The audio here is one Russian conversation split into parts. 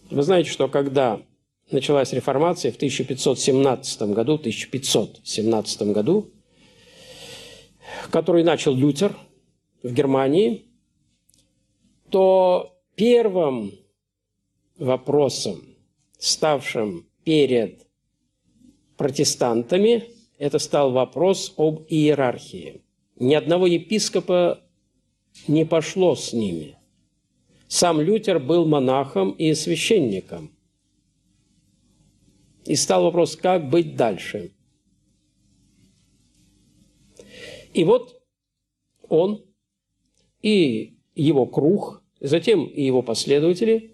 Вы знаете, что когда началась реформация в 1517 году, который начал Лютер в Германии, то первым вопросом, ставшим перед протестантами, это стал вопрос об иерархии. Ни одного епископа не пошло с ними. Сам Лютер был монахом и священником. И стал вопрос, как быть дальше. И вот он и его круг, затем и его последователи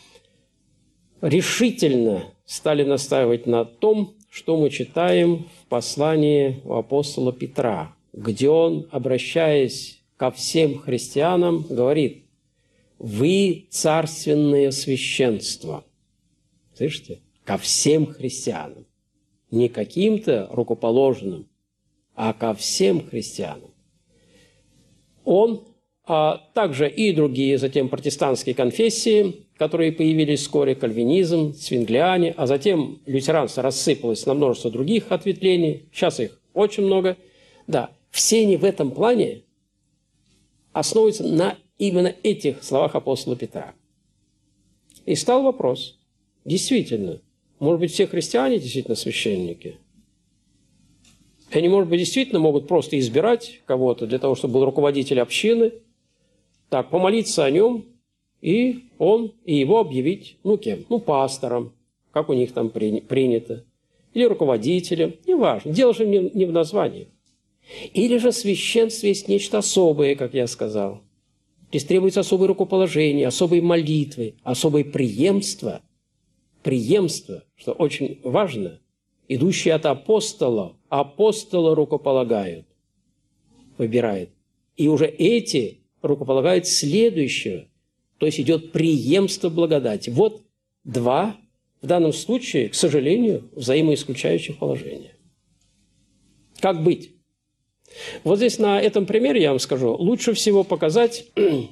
решительно стали настаивать на том, что мы читаем в послании у апостола Петра, где он, обращаясь ко всем христианам, говорит: «Вы царственное священство». Слышите? Ко всем христианам. Не каким-то рукоположенным, а ко всем христианам. Он, а также и другие затем протестантские конфессии, которые появились вскоре, кальвинизм, цвинглиане, а затем лютеранство рассыпалось на множество других ответвлений, сейчас их очень много. Да, все они в этом плане основываются на именно этих словах апостола Петра. И стал вопрос, действительно, может быть, все христиане действительно священники? Они, может быть, действительно могут просто избирать кого-то для того, чтобы был руководитель общины, так, помолиться о нем, и он, и его объявить, кем? Пастором, как у них там принято, или руководителем, неважно. Дело же не в названии. Или же священство есть нечто особое, как я сказал. Здесь требуется особое рукоположение, особые молитвы, особое преемство, что очень важно, идущие от апостола. Апостолы рукополагают, выбирают. И уже эти рукополагают следующего. То есть идет преемство благодати. Вот два, в данном случае, к сожалению, взаимоисключающих положения. Как быть? Вот здесь на этом примере, я вам скажу, лучше всего показать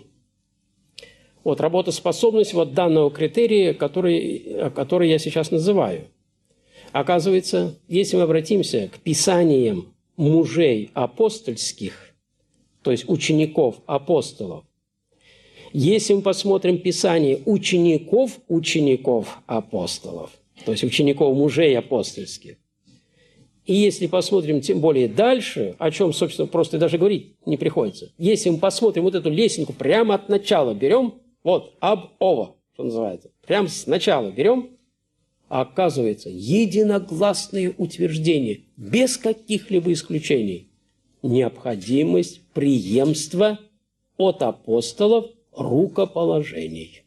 работоспособность данного критерия, который я сейчас называю. Оказывается, если мы обратимся к писаниям мужей апостольских, то есть учеников апостолов, если мы посмотрим писание учеников апостолов, то есть учеников мужей апостольских, и если посмотрим тем более дальше, о чем, собственно, просто даже говорить не приходится, если мы посмотрим эту лесенку прямо от начала берем, об ова, что называется, прямо сначала берем, а оказывается, единогласное утверждение, без каких-либо исключений, необходимость преемства от апостолов рукоположений.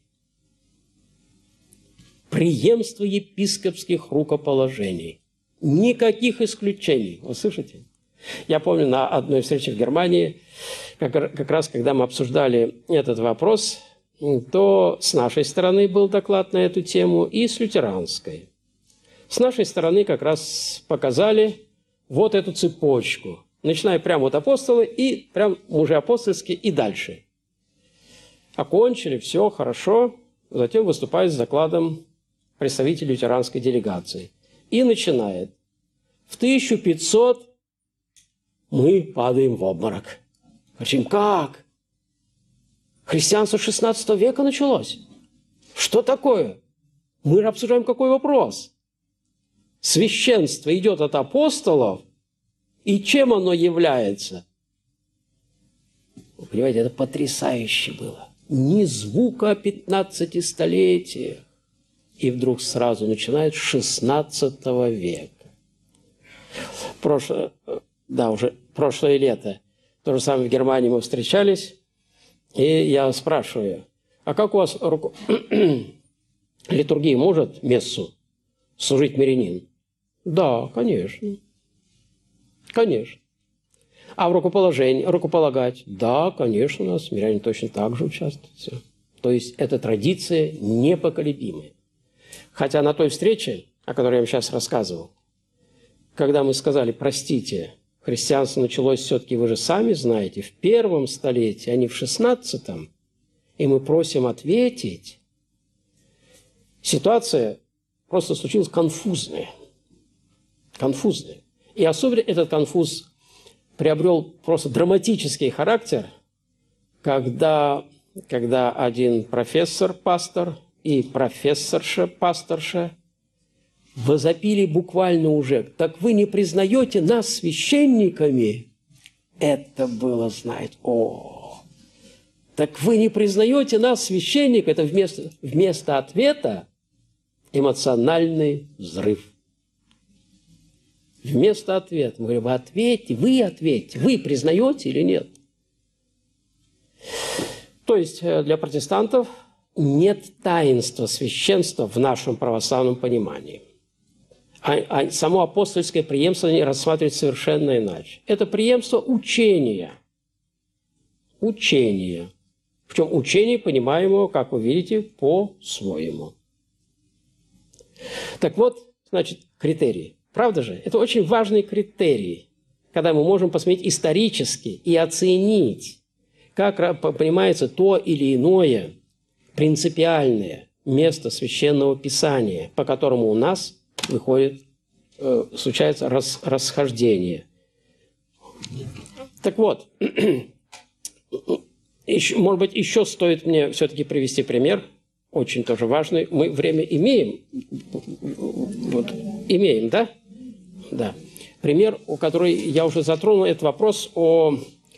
Преемство епископских рукоположений. Никаких исключений. Вы слышите? Я помню на одной встрече в Германии, как раз когда мы обсуждали этот вопрос, то с нашей стороны был доклад на эту тему и с лютеранской. С нашей стороны как раз показали вот эту цепочку, начиная прямо от апостолы и прям мужи апостольские и дальше. Окончили, все хорошо, затем выступает с докладом представитель лютеранской делегации. И начинает. В 1500 мы падаем в обморок. Говорим, как? Христианство 16 века началось. Что такое? Мы обсуждаем какой вопрос? Священство идет от апостолов, и чем оно является? Вы понимаете, это потрясающе было. Ни звука о 15 столетиях. И вдруг сразу начинает с 16 века. Прошлое лето, то же самое в Германии мы встречались, и я спрашиваю, а как у вас литургия может мессу служить мирянин? Да, конечно. Конечно. А в рукоположении, рукополагать? Да, конечно, у нас миряне точно так же участвуют. То есть это традиция непоколебимая. Хотя на той встрече, о которой я вам сейчас рассказывал, когда мы сказали, простите, христианство началось все-таки, вы же сами знаете, в 1 столетии, а не в 16, и мы просим ответить, ситуация просто случилась конфузная. Конфузная. И особенно этот конфуз приобрел просто драматический характер, когда один профессор-пастор и профессорша-пасторша возопили буквально уже: «Так вы не признаете нас священниками?» Это было, знаете, «Так вы не признаете нас священниками?» Это вместо ответа эмоциональный взрыв. Вместо ответа. Мы говорим: вы ответьте, вы признаете или нет? То есть для протестантов нет таинства священства в нашем православном понимании. А само апостольское преемство они рассматривают совершенно иначе. Это преемство учения. Учение. Причем учение, понимаемого, как вы видите, по-своему. Так вот, значит, критерии. Правда же? Это очень важный критерий, когда мы можем посмотреть исторически и оценить, как понимается то или иное принципиальное место Священного Писания, по которому у нас случается расхождение. Так вот, может быть, еще стоит мне все-таки привести пример, очень тоже важный. Мы время имеем. Вот, имеем, да? Да. Пример, который я уже затронул, это вопрос о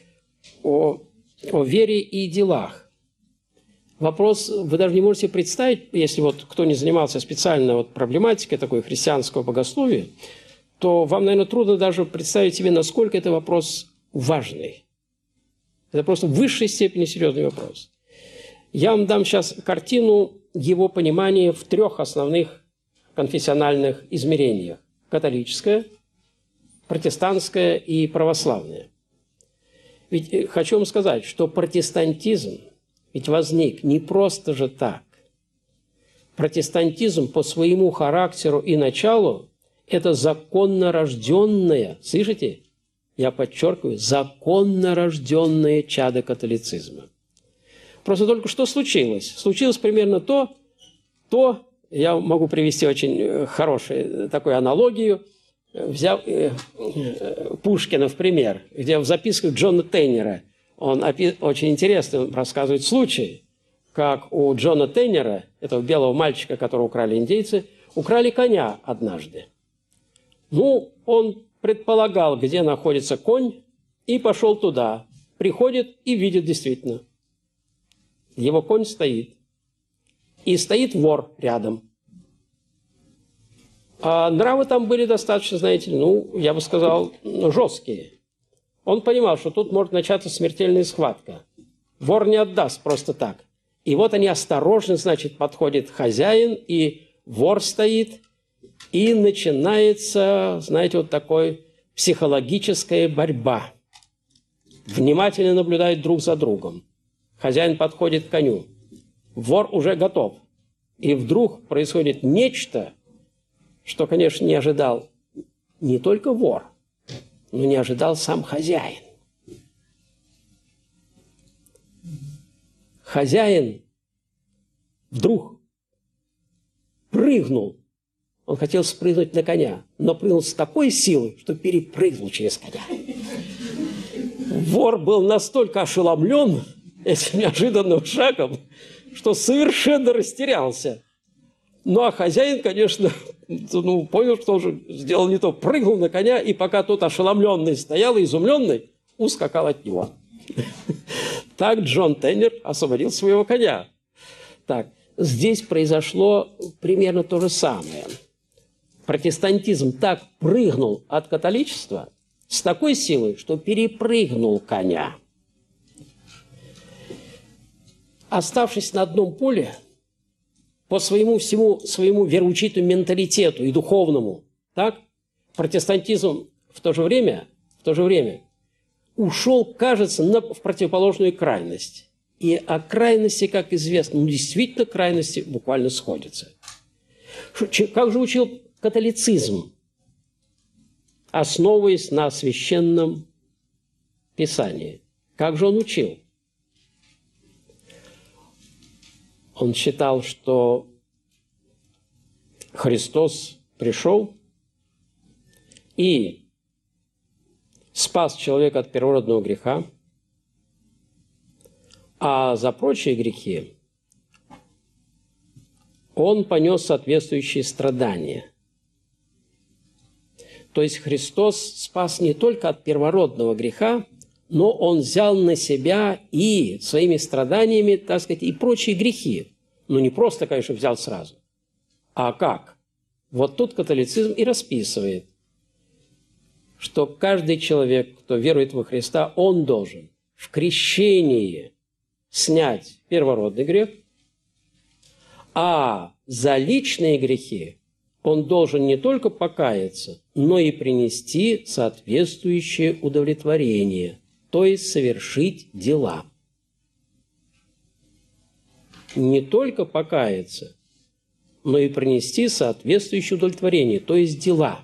вере и делах. Вопрос, вы даже не можете представить, если вот кто не занимался специально проблематикой такой христианского богословия, то вам, наверное, трудно даже представить себе, насколько это вопрос важный. Это просто в высшей степени серьезный вопрос. Я вам дам сейчас картину его понимания в 3 основных конфессиональных измерениях: католическое, протестантское и православное. Ведь хочу вам сказать, что протестантизм ведь возник не просто же так. Протестантизм по своему характеру и началу – это законно рожденное, слышите? Я подчеркиваю, законно рожденное чадо католицизма. Просто только что случилось? Случилось примерно то, я могу привести очень хорошую такую аналогию, взяв Пушкина в пример, где в записках Джона Тейнера он очень интересно рассказывает случай, как у Джона Тейнера, этого белого мальчика, которого украли индейцы, украли коня однажды. Ну, он предполагал, где находится конь, и пошел туда. Приходит и видит действительно. Его конь стоит. И стоит вор рядом. А нравы там были достаточно, знаете ли, я бы сказал, жесткие. Он понимал, что тут может начаться смертельная схватка. Вор не отдаст просто так. И вот они осторожно, значит, подходит хозяин, и вор стоит, и начинается, знаете, вот такой психологическая борьба. Внимательно наблюдают друг за другом. Хозяин подходит к коню. Вор уже готов. И вдруг происходит нечто, что, конечно, не ожидал не только вор, но не ожидал сам хозяин. Хозяин вдруг прыгнул. Он хотел спрыгнуть на коня, но прыгнул с такой силой, что перепрыгнул через коня. Вор был настолько ошеломлен этим неожиданным шагом, что совершенно растерялся. Ну, а хозяин, конечно, понял, что он же сделал не то. Прыгнул на коня, и пока тот ошеломленный стоял, изумленный, ускакал от него. Так Джон Тейнер освободил своего коня. Так, здесь произошло примерно то же самое. Протестантизм так прыгнул от католичества с такой силой, что перепрыгнул коня. Оставшись на одном поле, по всему своему вероучительному менталитету и духовному, так, протестантизм в то же время ушел, кажется, в противоположную крайность. И о крайности, как известно, действительно крайности буквально сходятся. Как же учил католицизм, основываясь на священном Писании? Как же он учил? Он считал, что Христос пришел и спас человека от первородного греха, а за прочие грехи Он понес соответствующие страдания. То есть Христос спас не только от первородного греха, но Он взял на себя и своими страданиями, так сказать, и прочие грехи. Ну, не просто, конечно, взял сразу. А как? Вот тут католицизм и расписывает, что каждый человек, кто верует во Христа, он должен в крещении снять первородный грех, а за личные грехи он должен не только покаяться, но и принести соответствующее удовлетворение, то есть совершить дела. Не только покаяться, но и принести соответствующее удовлетворение, то есть дела.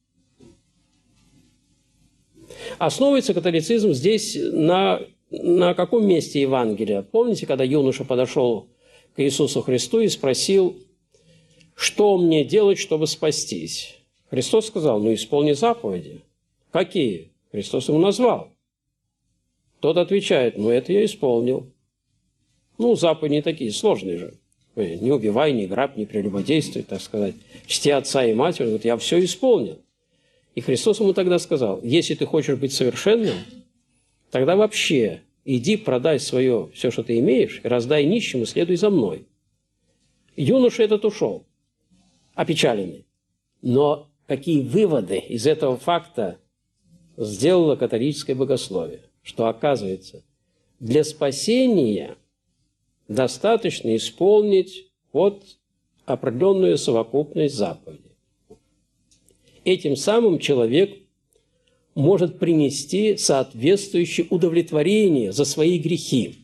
Основывается католицизм здесь на каком месте Евангелия? Помните, когда юноша подошел к Иисусу Христу и спросил, что мне делать, чтобы спастись? Христос сказал, ну, исполни заповеди. Какие? Христос ему назвал. Тот отвечает, ну, это я исполнил. Ну, заповеди не такие сложные же. Не убивай, не грабь, не прелюбодействуй, так сказать. Чти отца и мать. Вот я все исполнил. И Христос ему тогда сказал, если ты хочешь быть совершенным, тогда вообще иди, продай свое, все, что ты имеешь, и раздай нищему, следуй за мной. Юноша этот ушел, опечаленный. Но какие выводы из этого факта сделало католическое богословие? Что, оказывается, для спасения достаточно исполнить вот определенную совокупность заповедей. Этим самым человек может принести соответствующее удовлетворение за свои грехи.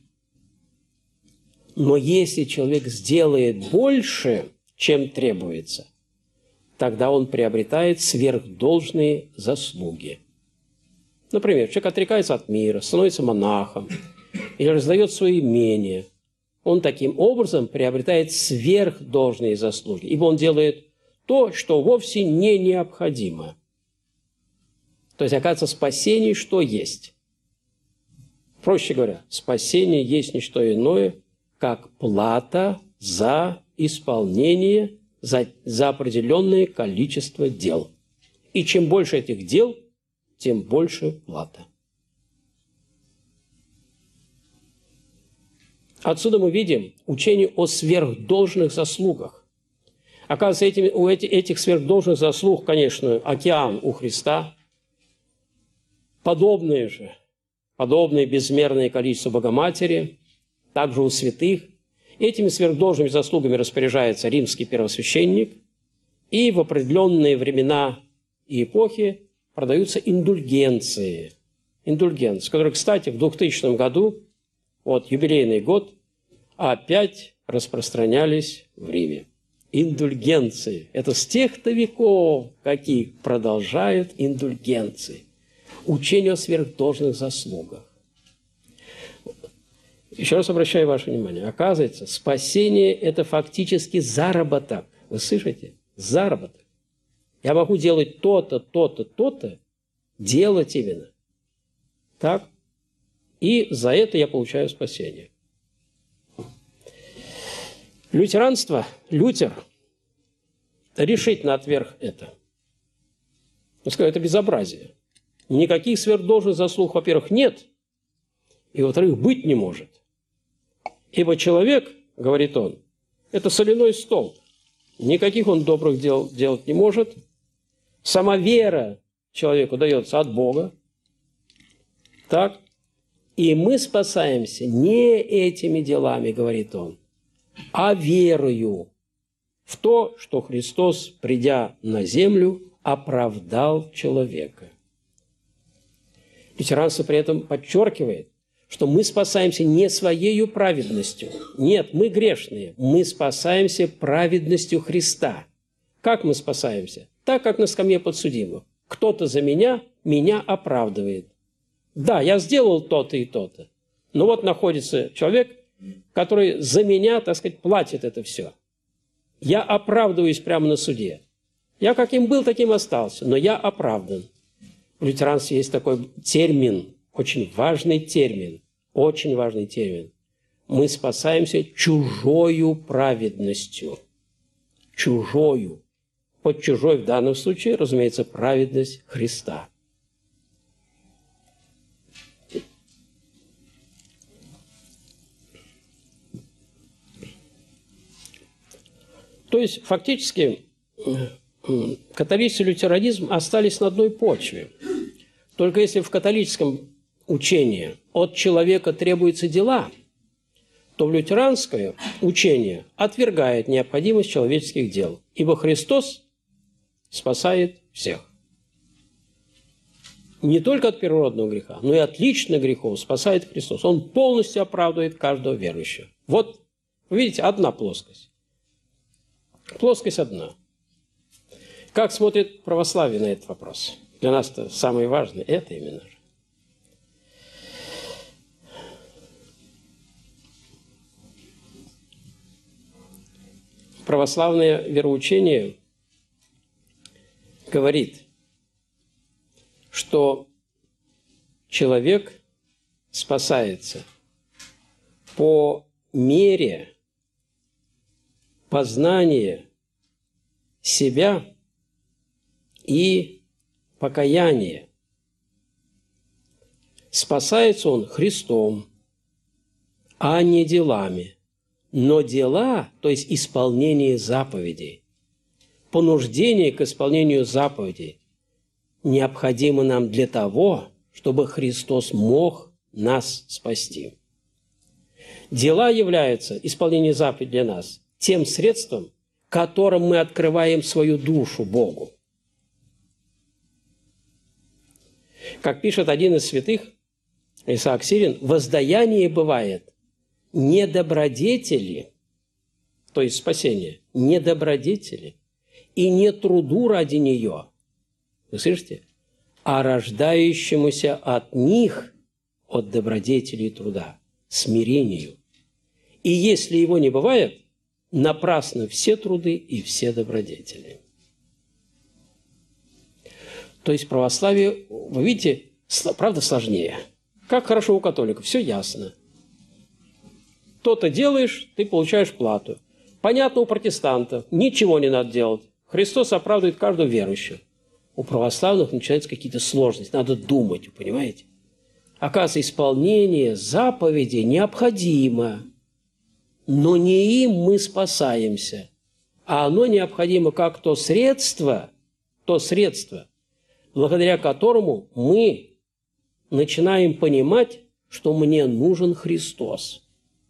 Но если человек сделает больше, чем требуется, тогда он приобретает сверхдолжные заслуги. Например, человек отрекается от мира, становится монахом или раздает свои имения. Он таким образом приобретает сверхдолжные заслуги, ибо он делает то, что вовсе не необходимо. То есть, оказывается, спасение что есть? Проще говоря, спасение есть не что иное, как плата за исполнение, за определенное количество дел. И чем больше этих дел, тем больше плата. Отсюда мы видим учение о сверхдолжных заслугах. Оказывается, у этих сверхдолжных заслуг, конечно, океан у Христа, подобное безмерное количество Богоматери, также у святых. Этими сверхдолжными заслугами распоряжается римский первосвященник, и в определенные времена и эпохи продаются индульгенции, которые, кстати, в 2000 году, вот юбилейный год, опять распространялись в Риме. Индульгенции. Это с тех-то веков, каких продолжают индульгенции. Учение о сверхдолжных заслугах. Еще раз обращаю ваше внимание. Оказывается, спасение – это фактически заработок. Вы слышите? Заработок. Я могу делать то-то, то-то, то-то, делать именно. Так? И за это я получаю спасение. Лютеранство, Лютер решительно отверг это. Он сказал, это безобразие. Никаких сверхдолжных заслуг, во-первых, нет, и, во-вторых, быть не может. Ибо человек, говорит он, это соляной столб. Никаких он добрых дел делать не может. Сама вера человеку дается от Бога. Так? И мы спасаемся не этими делами, говорит он, а верою в то, что Христос, придя на землю, оправдал человека. Лютеранство при этом подчеркивает, что мы спасаемся не своей праведностью. Нет, мы грешные. Мы спасаемся праведностью Христа. Как мы спасаемся? Так, как на скамье подсудимых. Кто-то за меня оправдывает. Да, я сделал то-то и то-то. Но вот находится человек, который за меня, так сказать, платит это все. Я оправдываюсь прямо на суде. Я каким был, таким остался, но я оправдан. В лютеранстве есть такой термин, очень важный термин. Мы спасаемся чужою праведностью. Чужою. Под чужой в данном случае, разумеется, праведность Христа. То есть, фактически, католицизм и лютеранизм остались на одной почве. Только если в католическом учении от человека требуются дела, то в лютеранское учение отвергает необходимость человеческих дел, ибо Христос спасает всех. Не только от первородного греха, но и от личных грехов спасает Христос. Он полностью оправдывает каждого верующего. Вот, вы видите, одна плоскость. Плоскость одна. Как смотрит православие на этот вопрос? Для нас-то самое важное – это именно же. Православное вероучение говорит, что человек спасается по мере познания себя и покаяния. Спасается он Христом, а не делами. Но дела, то есть исполнение заповедей, понуждение к исполнению заповедей, необходимо нам для того, чтобы Христос мог нас спасти. Дела являются, исполнение заповедей для нас, тем средством, которым мы открываем свою душу Богу. Как пишет один из святых, Исаак Сирин, воздаяние бывает не добродетели, то есть спасение, не добродетели, и не труду ради нее, вы слышите, а рождающемуся от них, от добродетели и труда, смирению. И если его не бывает, напрасно все труды и все добродетели. То есть православие, вы видите, правда сложнее. Как хорошо у католиков, все ясно. То-то делаешь, ты получаешь плату. Понятно, у протестантов ничего не надо делать. Христос оправдывает каждого верующего. У православных начинаются какие-то сложности. Надо думать, вы понимаете? Оказывается, исполнение заповедей необходимо. Но не им мы спасаемся. А оно необходимо как то средство, благодаря которому мы начинаем понимать, что мне нужен Христос.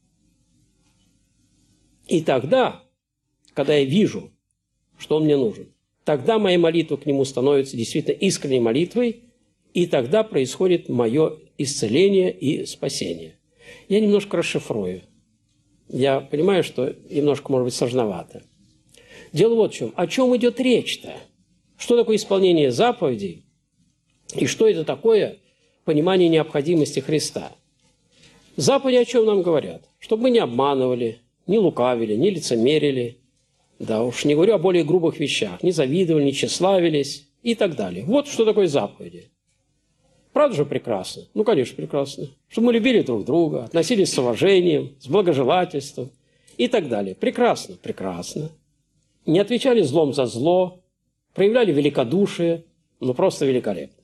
И тогда, когда я вижу, что Он мне нужен, тогда моя молитва к Нему становится действительно искренней молитвой, и тогда происходит мое исцеление и спасение. Я немножко расшифрую. Я понимаю, что немножко, может быть, сложновато. Дело вот в чем. О чем идет речь-то? Что такое исполнение заповедей? И что это такое понимание необходимости Христа? Заповеди о чем нам говорят? Чтобы мы не обманывали, не лукавили, не лицемерили, да уж не говорю о более грубых вещах, не завидовали, не тщеславились и так далее. Вот что такое заповеди. Правда же прекрасно? Ну, конечно, прекрасно. Чтобы мы любили друг друга, относились с уважением, с благожелательством и так далее. Прекрасно, прекрасно. Не отвечали злом за зло, проявляли великодушие, ну, просто великолепно.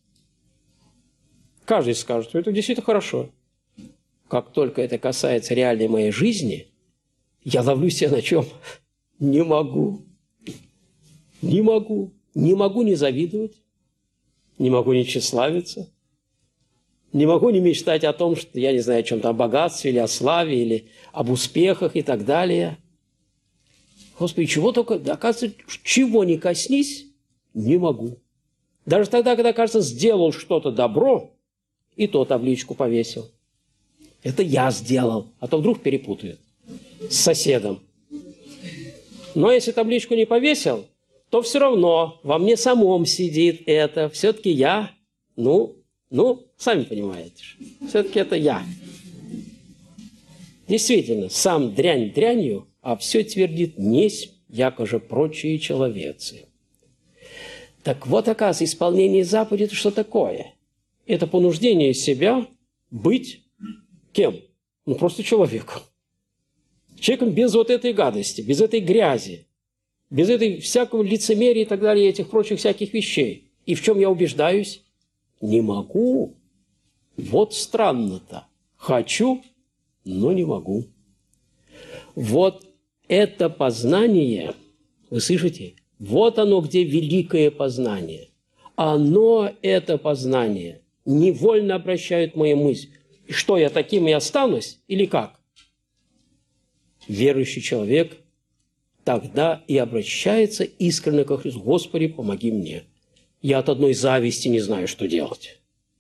Каждый скажет, что это действительно хорошо. Как только это касается реальной моей жизни, я ловлю себя на чем? Не могу. Не могу. Не могу не завидовать. Не могу не тщеславиться. Не могу не мечтать о том, что я не знаю о чем-то, о богатстве или о славе, или об успехах и так далее. Господи, чего только, оказывается, чего не коснись, не могу. Даже тогда, когда, кажется, сделал что-то добро, и то табличку повесил. Это я сделал, а то вдруг перепутают с соседом. Но если табличку не повесил, то все равно во мне самом сидит это. Все-таки я, сами понимаете, все-таки это я. Действительно, сам дрянь дрянью, а все твердит несть яко же прочие человецы». Так вот, оказывается, исполнение заповедей – это что такое? Это понуждение себя быть кем? Ну, просто человеком. Человеком без вот этой гадости, без этой грязи, без этой всякого лицемерия и так далее, этих прочих всяких вещей. И в чем я убеждаюсь? Не могу. Вот странно-то. Хочу, но не могу. Вот это познание, вы слышите? Вот оно, где великое познание. Оно, это познание, невольно обращает мою мысль. И что, я таким и останусь? Или как? Верующий человек тогда и обращается искренне ко Христу. «Господи, помоги мне. Я от одной зависти не знаю, что делать».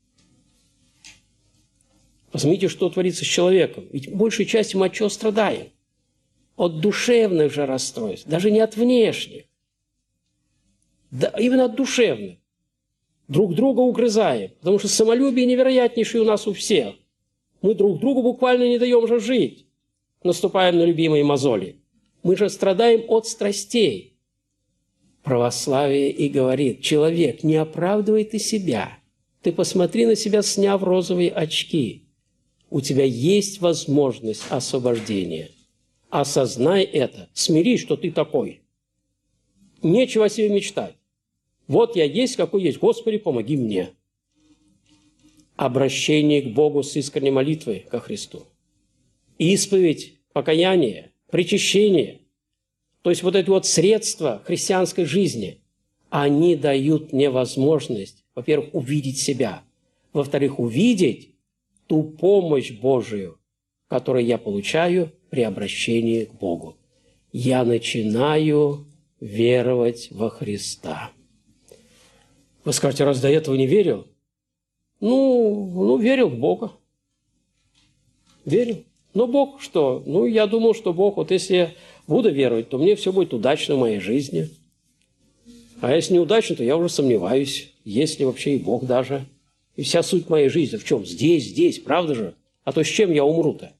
Посмотрите, что творится с человеком. Ведь большей частью мы от чего страдаем? От душевных же расстройств, даже не от внешних. Да, именно от душевных. Друг друга угрызаем, потому что самолюбие невероятнейшее у нас у всех. Мы друг другу буквально не даем же жить, наступаем на любимые мозоли. Мы же страдаем от страстей. Православие и говорит: человек, не оправдывай ты себя. Ты посмотри на себя, сняв розовые очки. У тебя есть возможность освобождения. Осознай это, смирись, что ты такой. Нечего о себе мечтать. Вот я есть, какой есть. Господи, помоги мне. Обращение к Богу с искренней молитвой ко Христу. Исповедь, покаяние, причащение. То есть вот эти вот средства христианской жизни, они дают мне возможность, во-первых, увидеть себя. Во-вторых, увидеть ту помощь Божию, которую я получаю при обращении к Богу. Я начинаю веровать во Христа. Вы скажете, раз до этого не верил? Ну, верил в Бога. Верил. Но Бог что? Ну, я думал, что Бог, вот если я буду веровать, то мне все будет удачно в моей жизни. А если неудачно, то я уже сомневаюсь, есть ли вообще и Бог даже. И вся суть моей жизни в чем? Здесь, правда же? А то с чем я умру-то?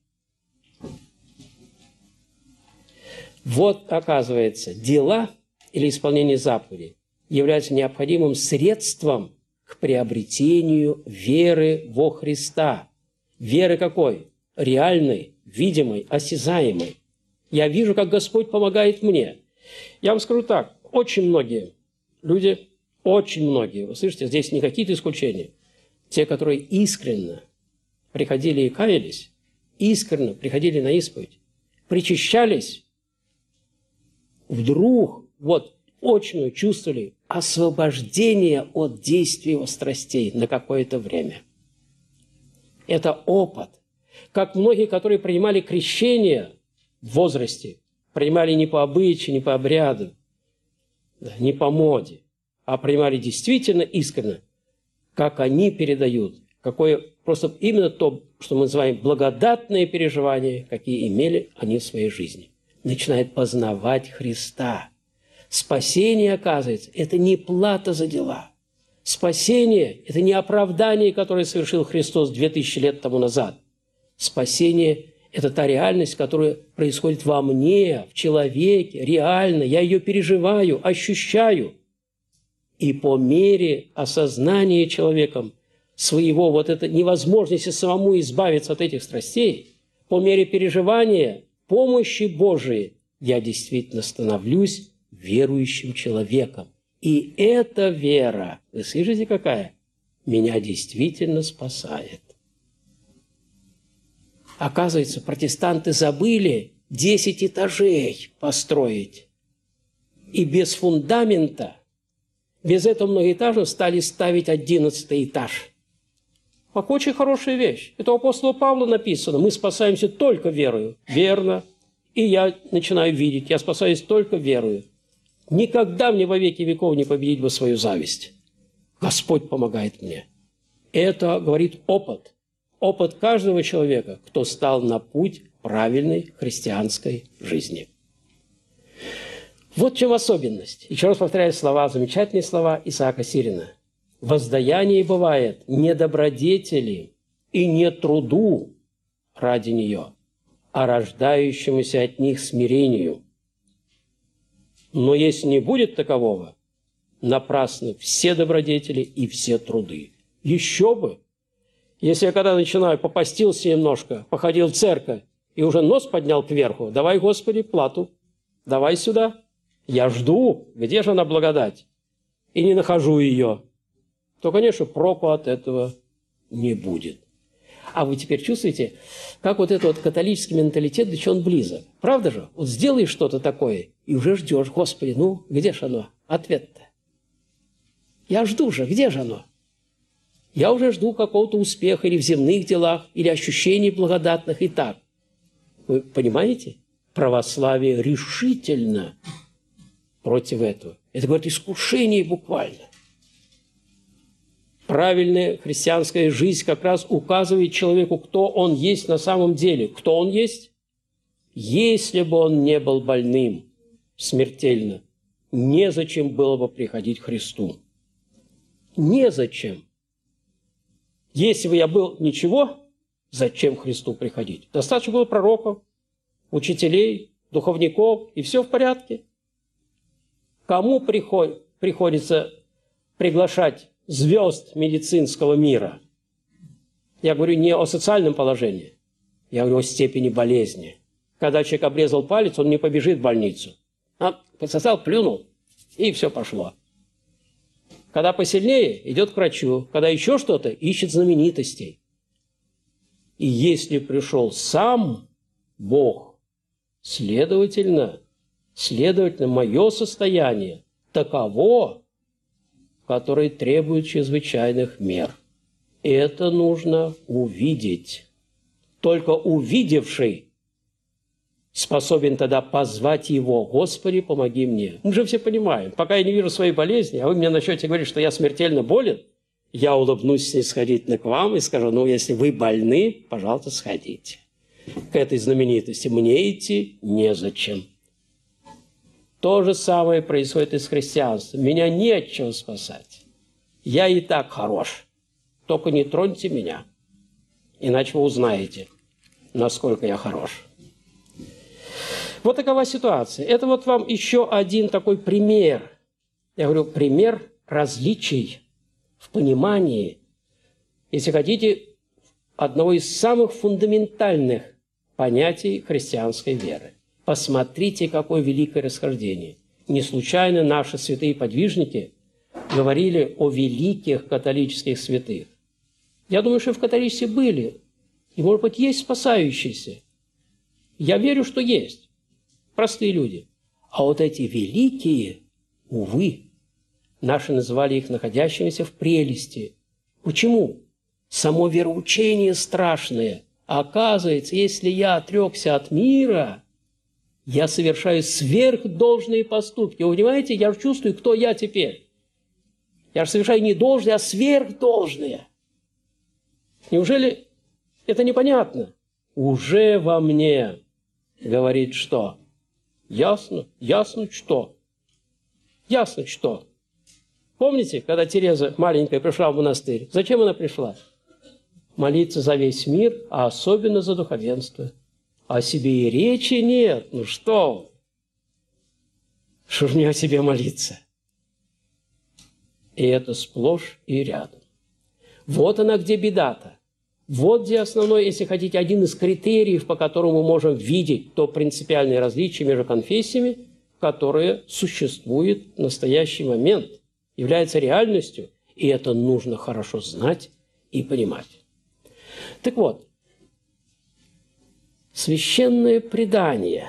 Вот, оказывается, дела или исполнение заповедей являются необходимым средством к приобретению веры во Христа. Веры какой? Реальной, видимой, осязаемой. Я вижу, как Господь помогает мне. Я вам скажу так, очень многие люди, очень многие, вы слышите, здесь не какие-то исключения, те, которые искренне приходили и каялись, искренне приходили на исповедь, причащались, вдруг вот очную чувствовали освобождение от действий его страстей на какое-то время. Это опыт. Как многие, которые принимали крещение в возрасте, принимали не по обычаю, не по обряду, не по моде, а принимали действительно искренне, как они передают, какое просто именно то, что мы называем благодатные переживания, какие имели они в своей жизни. Начинает познавать Христа. Спасение, оказывается, это не плата за дела. Спасение – это не оправдание, которое совершил Христос 2000 лет тому назад. Спасение – это та реальность, которая происходит во мне, в человеке, реально. Я ее переживаю, ощущаю. И по мере осознания человеком своего вот этой невозможности самому избавиться от этих страстей, по мере переживания помощи Божией, я действительно становлюсь верующим человеком. И эта вера, вы слышите, какая? Меня действительно спасает. Оказывается, протестанты забыли 10 этажей построить. И без фундамента, без этого многоэтажного стали ставить 11-й этаж. Как очень хорошая вещь. Это у апостола Павла написано. Мы спасаемся только верою. Верно. И я начинаю видеть. Я спасаюсь только верою. Никогда мне во веки веков не победить бы свою зависть. Господь помогает мне. Это говорит опыт. Опыт каждого человека, кто стал на путь правильной христианской жизни. Вот в чем особенность. Еще раз повторяю слова, замечательные слова Исаака Сирина. Воздаяние бывает не добродетели и не труду ради нее, а рождающемуся от них смирению. Но если не будет такового, напрасны все добродетели и все труды. Еще бы! Если я когда начинаю, попастился немножко, походил в церковь и уже нос поднял кверху, давай, Господи, плату, давай сюда. Я жду, где же она благодать? И не нахожу ее. То, конечно, проку от этого не будет. А вы теперь чувствуете, как вот этот вот католический менталитет, до чего он близок? Правда же? Вот сделаешь что-то такое, и уже ждешь, Господи, ну, где же оно? Ответ-то. Я жду же, где же оно? Я уже жду какого-то успеха или в земных делах, или ощущений благодатных и так. Вы понимаете? Православие решительно против этого. Это, говорит, искушение буквально. Правильная христианская жизнь как раз указывает человеку, кто он есть на самом деле. Кто он есть? Если бы он не был больным смертельно, незачем было бы приходить к Христу. Незачем. Если бы я был ничего, зачем к Христу приходить? Достаточно было пророков, учителей, духовников, и все в порядке. Кому приходится приглашать звезд медицинского мира? Я говорю не о социальном положении, я говорю о степени болезни. Когда человек обрезал палец, он не побежит в больницу. Пососал, плюнул, и все пошло. Когда посильнее, идет к врачу. Когда еще что-то, ищет знаменитостей. И если пришел сам Бог, следовательно, мое состояние таково, которое требует чрезвычайных мер. Это нужно увидеть. Только увидевший способен тогда позвать его: Господи, помоги мне. Мы же все понимаем, пока я не вижу своей болезни, а вы мне начнете говорить, что я смертельно болен, я улыбнусь снисходительно к вам и скажу: ну, если вы больны, пожалуйста, сходите. К этой знаменитости мне идти незачем. То же самое происходит и с христианством. Меня не от чего спасать. Я и так хорош. Только не троньте меня, иначе вы узнаете, насколько я хорош. Вот такова ситуация. Это вот вам еще один такой пример. Я говорю, пример различий в понимании, если хотите, одного из самых фундаментальных понятий христианской веры. Посмотрите, какое великое расхождение. Не случайно наши святые подвижники говорили о великих католических святых. Я думаю, что в католичестве были. И, может быть, есть спасающиеся. Я верю, что есть. Простые люди. А вот эти великие, увы, наши называли их находящимися в прелести. Почему? Само вероучение страшное. А оказывается, если я отрекся от мира, я совершаю сверхдолжные поступки. Вы понимаете, я чувствую, кто я теперь. Я же совершаю не должное, а сверхдолжное. Неужели это непонятно? Уже во мне, говорит, что? Ясно, ясно, что? Ясно, что? Помните, когда Тереза маленькая пришла в монастырь? Зачем она пришла? Молиться за весь мир, а особенно за духовенство. О себе и речи нет. Ну что? Что ж мне о себе молиться? И это сплошь и рядом. Вот она где беда-то. Вот где основной, если хотите, один из критериев, по которому мы можем видеть то принципиальное различие между конфессиями, которое существует в настоящий момент, является реальностью, и это нужно хорошо знать и понимать. Так вот, священное предание.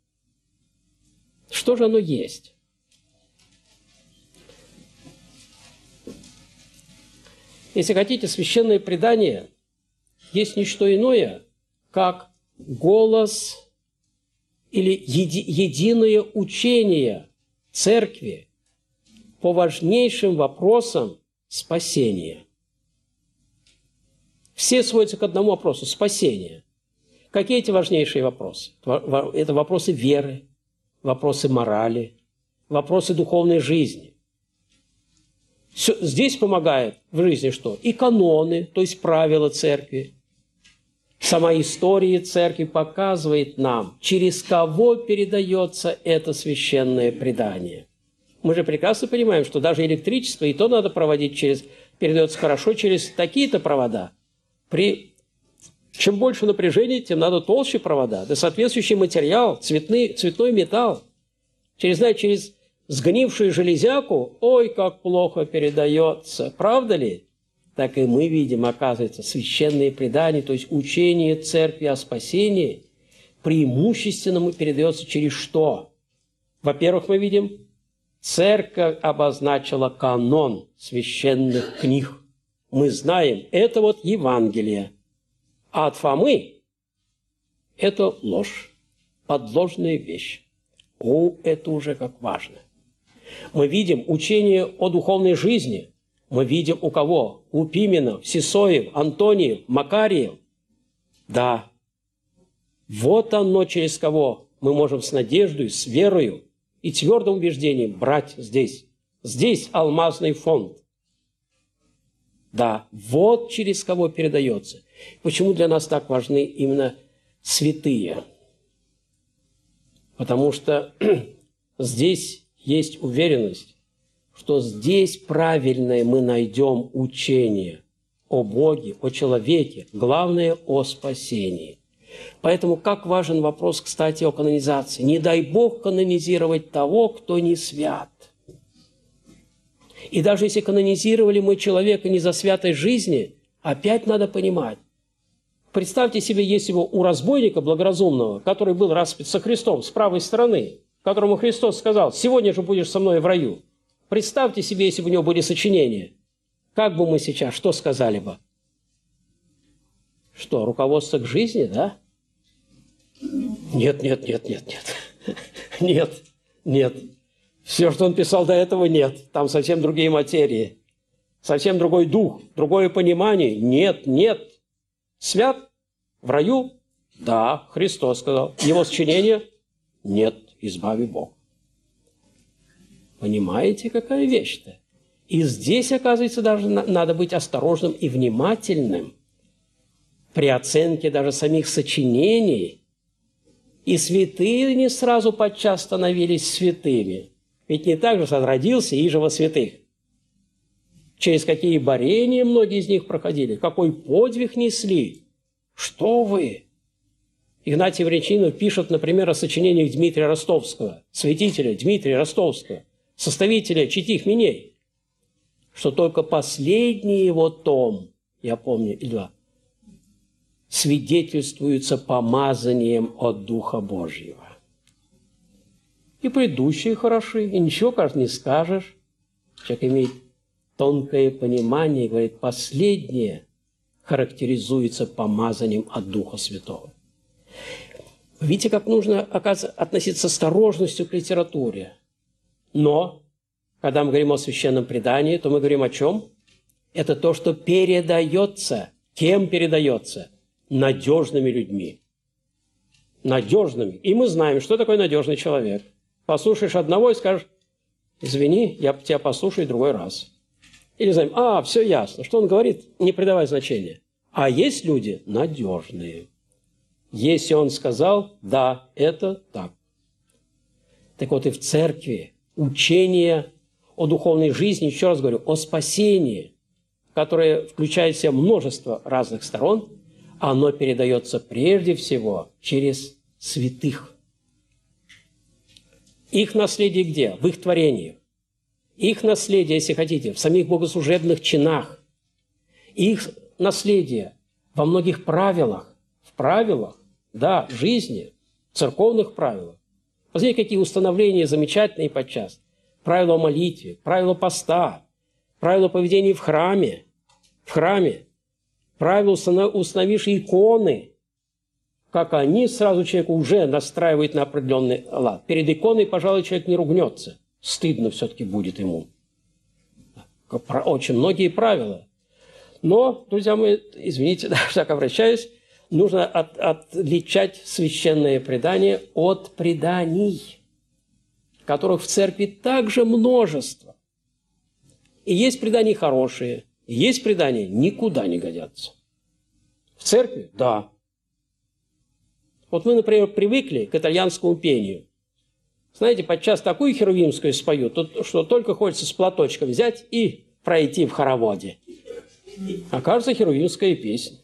Что же оно есть? Если хотите, священное предание есть не что иное, как голос или единое учение церкви по важнейшим вопросам спасения. Все сводятся к одному вопросу – спасение. Какие эти важнейшие вопросы? Это вопросы веры, вопросы морали, вопросы духовной жизни. Здесь помогает в жизни что? И каноны, то есть правила церкви, Сама история церкви показывает нам, через кого передается это священное предание. Мы же прекрасно понимаем, что даже электричество и то надо проводить передается хорошо через такие-то провода. Чем больше напряжения, тем надо толще провода. Да соответствующий материал, цветной металл. Через сгнившую железяку, ой, как плохо передается. Правда ли? Так и мы видим, оказывается, священные предания, то есть учение церкви о спасении, преимущественно передается через что? Во-первых, мы видим, церковь обозначила канон священных книг. Мы знаем, это вот Евангелие. А от Фомы это ложь, подложная вещь. Это уже как важно. Мы видим учение о духовной жизни. Мы видим у кого? У Пименов, Сисоев, Антониев, Макариев. Да, вот оно, через кого мы можем с надеждой, с верою и твердым убеждением брать здесь. Здесь алмазный фонд. Да, вот через кого передается. Почему для нас так важны именно святые? Потому что здесь есть уверенность, что здесь правильное мы найдем учение о Боге, о человеке, главное – о спасении. Поэтому как важен вопрос, кстати, о канонизации. Не дай Бог канонизировать того, кто не свят. И даже если канонизировали мы человека не за святость жизни, опять надо понимать. Представьте себе, если бы у разбойника благоразумного, который был распят со Христом с правой стороны, которому Христос сказал: «Сегодня же будешь со мной в раю». Представьте себе, если бы у него были сочинения. Как бы мы сейчас, что сказали бы? Что, руководство к жизни, да? Нет. Нет. Все, что он писал до этого, нет. Там совсем другие материи. Совсем другой дух, другое понимание. Нет. Свят в раю? Да, Христос сказал. Его сочинение? Нет, избави Бог. Понимаете, какая вещь-то? И здесь, оказывается, даже надо быть осторожным и внимательным при оценке даже самих сочинений. И святые не сразу подчас становились святыми. Ведь не так же, что родился и же во святых. Через какие борения многие из них проходили, какой подвиг несли. Что вы? Игнатий Вречинов пишет, например, о сочинениях Дмитрия Ростовского, святителя Дмитрия Ростовского, составителя Читих Миней, что только последний его том, я помню, и два, свидетельствуется помазанием от Духа Божьего. И предыдущие хороши, и ничего, кажется, не скажешь. Человек имеет тонкое понимание и говорит, последнее характеризуется помазанием от Духа Святого. Видите, как нужно, оказывается, относиться с осторожностью к литературе. Но, когда мы говорим о священном предании, то мы говорим о чем? Это то, что передается. Кем передается? Надежными людьми. Надежными. И мы знаем, что такое надежный человек. Послушаешь одного и скажешь, извини, я тебя послушаю в другой раз. Или знаем, все ясно. Что он говорит, не придавай значения. А есть люди надежные. Если он сказал, да, это так. Так вот и в церкви учение о духовной жизни, еще раз говорю, о спасении, которое включает в себя множество разных сторон, оно передается прежде всего через святых. Их наследие где? В их творениях. Их наследие, если хотите, в самих богослужебных чинах. Их наследие во многих правилах. В правилах, да, жизни, в церковных правилах. Посмотрите, какие установления замечательные подчас. Правила о молитве, правила поста, правила поведения в храме, правила, установившие иконы, как они сразу человеку уже настраивают на определенный лад. Перед иконой, пожалуй, человек не ругнется. Стыдно все-таки будет ему. Очень многие правила. Но, друзья мои, извините, так обращаюсь, нужно отличать священное предание от преданий, которых в церкви также множество. И есть предания хорошие, и есть предания никуда не годятся. В церкви – да. Вот мы, например, привыкли к итальянскому пению. Знаете, подчас такую херувимскую споют, что только хочется с платочком взять и пройти в хороводе. Окажется, херувимская песня.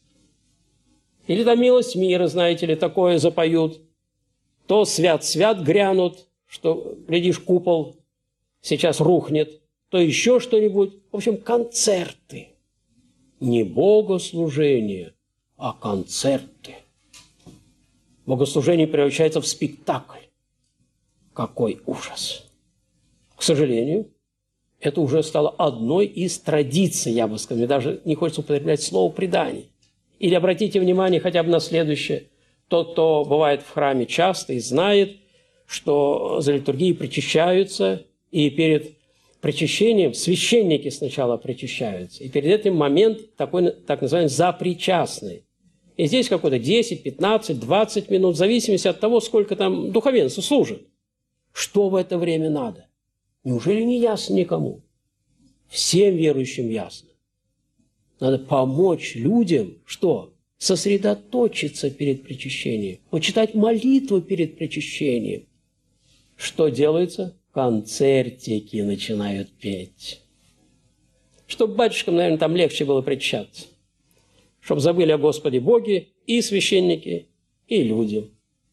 Или там «Милость мира», знаете ли, такое запоют. То «Свят-свят» грянут, что, глядишь, купол сейчас рухнет, то еще что-нибудь. В общем, концерты. Не богослужение, а концерты. Богослужение превращается в спектакль. Какой ужас! К сожалению, это уже стало одной из традиций, я бы сказал. Мне даже не хочется употреблять слово «предание». Или обратите внимание хотя бы на следующее. Тот, кто бывает в храме часто и знает, что за литургией причащаются, и перед причащением священники сначала причащаются. И перед этим момент такой, так называемый, запричастный. И здесь какой-то 10, 15, 20 минут, в зависимости от того, сколько там духовенство служит. Что в это время надо? Неужели не ясно никому? Всем верующим ясно. Надо помочь людям, что? Сосредоточиться перед причащением, почитать молитву перед причащением. Что делается? Концертики начинают петь. Чтобы батюшкам, наверное, там легче было причащаться. Чтобы забыли о Господе Боге и священники, и люди.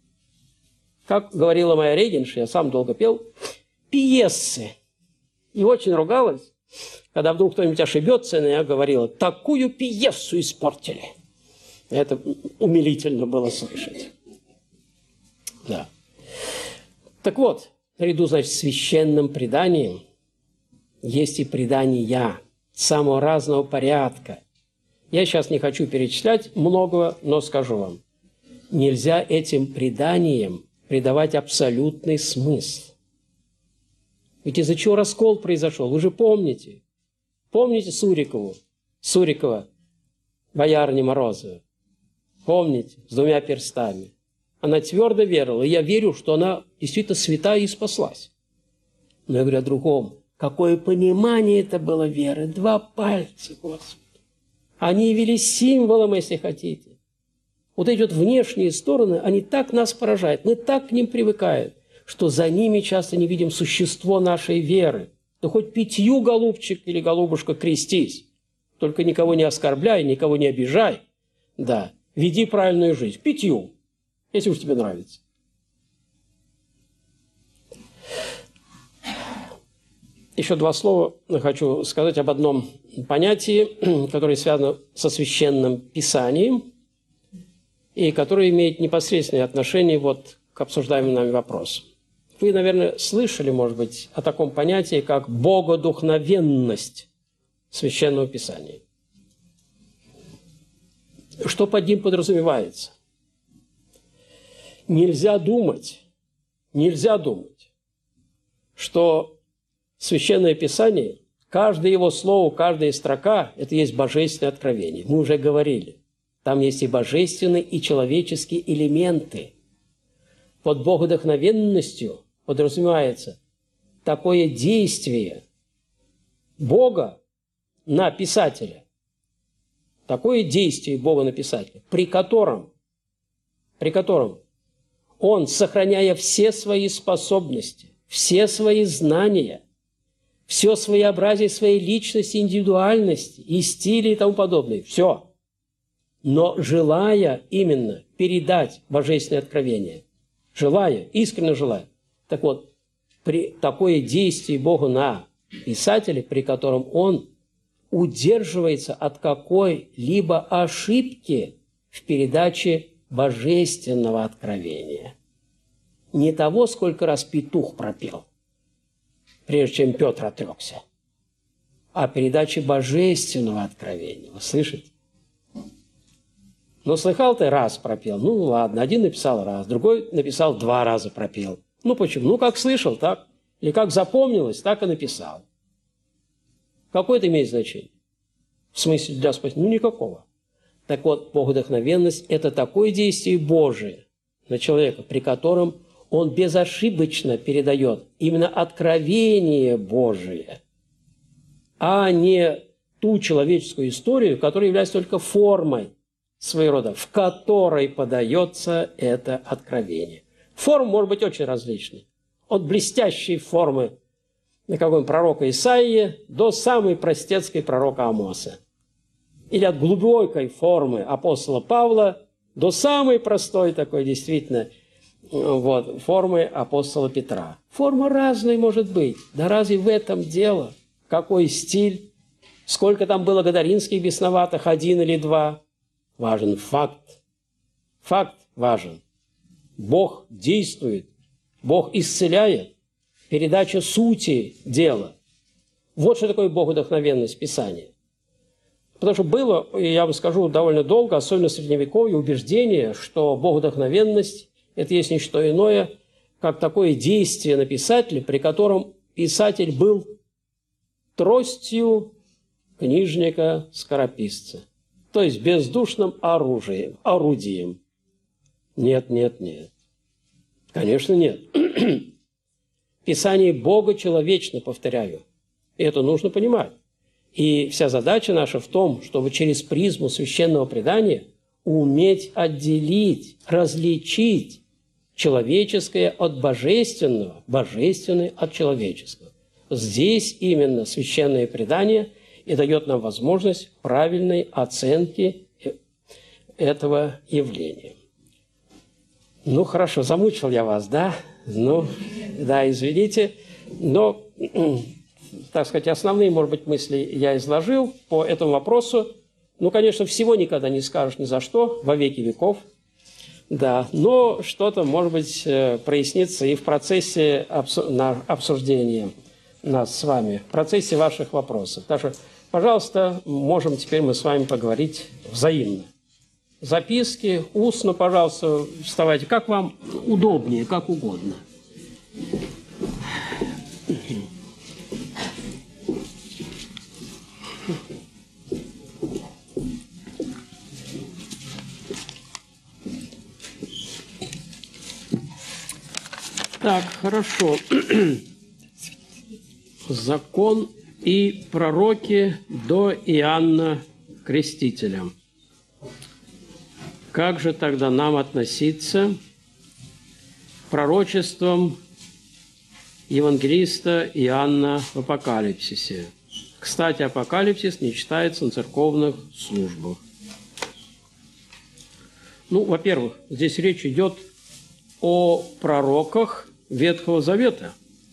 Как говорила моя регенша, я сам долго пел, пьесы. И очень ругалась, когда вдруг кто-нибудь ошибется, и я говорила, такую пьесу испортили. Это умилительно было слышать. Да. Так вот, наряду, значит, с священным преданием есть и предания самого разного порядка. Я сейчас не хочу перечислять многого, но скажу вам. Нельзя этим преданиям придавать абсолютный смысл. Ведь из-за чего раскол произошел? Вы же помните. Помните Сурикова, боярни Морозову? Помните? С 2 перстами. Она твердо верила, и я верю, что она действительно святая и спаслась. Но я говорю о другом. Какое понимание это было веры? 2 пальца, Господи. Они явились символом, если хотите. Вот эти вот внешние стороны, они так нас поражают, мы так к ним привыкаем, что за ними часто не видим существо нашей веры. Да хоть 5, голубчик или голубушка, крестись. Только никого не оскорбляй, никого не обижай. Да, веди правильную жизнь. 5, если уж тебе нравится. Еще 2 слова хочу сказать об одном понятии, которое связано со священным писанием и которое имеет непосредственное отношение вот к обсуждаемому нами вопросу. Вы, наверное, слышали, может быть, о таком понятии, как богодухновенность священного писания. Что под ним подразумевается? Нельзя думать, что священное писание, каждое его слово, каждая строка – это есть божественное откровение. Мы уже говорили. Там есть и божественные, и человеческие элементы. Под богодухновенностью подразумевается такое действие Бога на писателя, такое действие Бога на писателя, при котором он, сохраняя все свои способности, все свои знания, все своеобразие своей личности, индивидуальности и стиля и тому подобное, все, но желая именно передать божественное откровение, искренне желая. Так вот, такое действие Бога на писателя, при котором он удерживается от какой-либо ошибки в передаче божественного откровения. Не того, сколько раз петух пропел, прежде чем Петр отрекся, а передаче божественного откровения. Вы слышите? Ну, слыхал ты, раз пропел. Ну, ладно, один написал раз, другой написал 2 раза пропел. Ну, почему? Ну, как слышал, так. Или как запомнилось, так и написал. Какое это имеет значение? В смысле для спасения? Ну, никакого. Так вот, богодухновенность – это такое действие Божие на человека, при котором он безошибочно передает именно откровение Божие, а не ту человеческую историю, которая является только формой, своего рода, в которой подается это откровение. Форма может быть очень различной. От блестящей формы на каком пророка Исаии до самой простецкой пророка Амоса. Или от глубокой формы апостола Павла до самой простой такой действительно формы апостола Петра. Форма разная может быть. Да разве в этом дело? Какой стиль? Сколько там было гадаринских бесноватых, 1 или 2? Важен факт. Факт важен. Бог действует. Бог исцеляет. Передача сути дела. Вот что такое богодухновенность Писания. Потому что было, я вам скажу, довольно долго, особенно в Средневековье, убеждение, что богодухновенность – это есть не что иное, как такое действие на писателя, при котором писатель был тростью книжника-скорописца, то есть бездушным орудием. Нет, нет, нет. Конечно, нет. Писание Бога человечно, повторяю. И это нужно понимать. И вся задача наша в том, чтобы через призму священного предания уметь отделить, различить человеческое от божественного, божественное от человеческого. Здесь именно священное предание и дает нам возможность правильной оценки этого явления. Ну, хорошо, замучил я вас, да? Ну, да, извините. Но, так сказать, основные, может быть, мысли я изложил по этому вопросу. Ну, конечно, всего никогда не скажешь ни за что, во веки веков. Да, но что-то, может быть, прояснится и в процессе обсуждения нас с вами, в процессе ваших вопросов. Так что, пожалуйста, можем теперь мы с вами поговорить взаимно. Записки, устно, пожалуйста, вставайте, как вам удобнее, как угодно. Так, хорошо. Закон и пророки до Иоанна Крестителя. Как же тогда нам относиться к пророчествам евангелиста Иоанна в Апокалипсисе? Кстати, Апокалипсис не читается на церковных службах. Ну, во-первых, здесь речь идет о пророках Ветхого Завета,